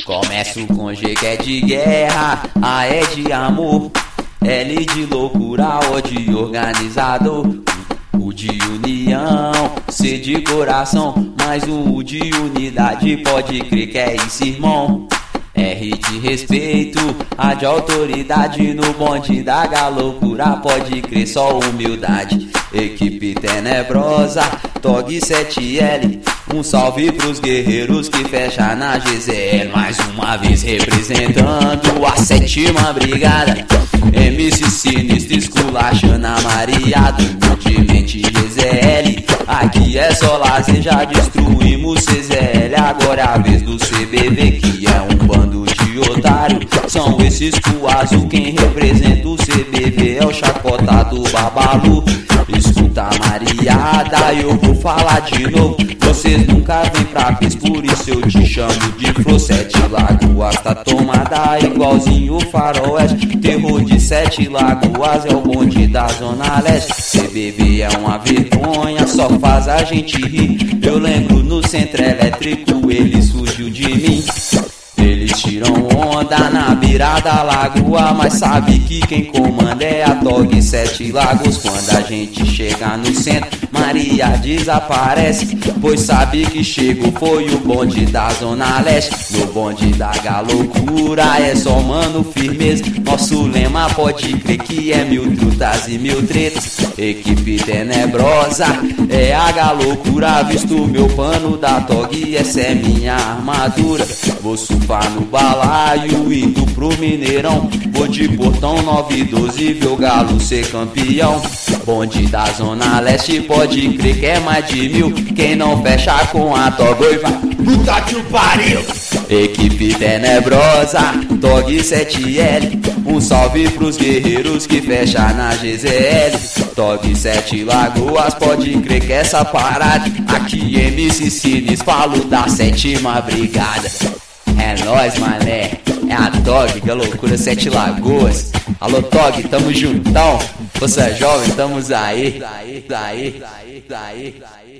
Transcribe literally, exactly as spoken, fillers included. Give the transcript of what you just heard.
Começo com G que é de guerra, A é de amor, L de loucura, O de organizador, U de união, C de coração, mais um U de unidade, pode crer que é isso, irmão. R de respeito, A de autoridade, no bonde da galocura, pode crer só humildade. Equipe tenebrosa, T O G sete L, um salve pros guerreiros que fecha na G Z L. Mais uma vez representando a sétima brigada, M C Sinistro esculachando a Mariado, Multimente G Z L. Aqui é só lazer, já destruímos C Z L. Agora é a vez do C B V, que é um bando de otário. São esses com azul, quem representa o C B V é o chacotado Babalu. Escuta Mariada, eu vou falar de novo, vocês nunca vêm pra pis, por isso eu te chamo de Flow. Sete Lagoas tá tomada igualzinho o faroeste, terror de Sete Lagoas é o bonde da Zona Leste. C B V é uma vergonha, só faz a gente rir. Eu lembro no centro elétrico, ele surgiu de mim. Eles tiram onda na beira da lagoa, mas sabe que quem comanda é a T O G Sete Lagos. Quando a gente chega no centro, Maria desaparece, pois sabe que chegou foi o bonde da Zona Leste. No bonde da galocura é só mano firmeza, nosso lema pode crer que é mil trutas e mil tretas. Equipe tenebrosa é a galocura, visto meu pano da T O G, essa é minha armadura. Vou surfar no balaio, indo pro Mineirão, vou de Portão nove doze, ver o Galo ser campeão. Bonde da Zona Leste, pode crer que é mais de mil, quem não fecha com a T O G vai puta que o pariu. Equipe tenebrosa, T O G sete L, um salve pros guerreiros que fecha na G Z L. T O G Sete Lagoas, pode crer que essa parada, aqui M C Sinistro, falo da sétima brigada. É nóis, mané, é a T O G, que loucura, Sete Lagoas. Alô T O G, tamo juntão, você é jovem, tamo aí, aí, aí, aí, aí.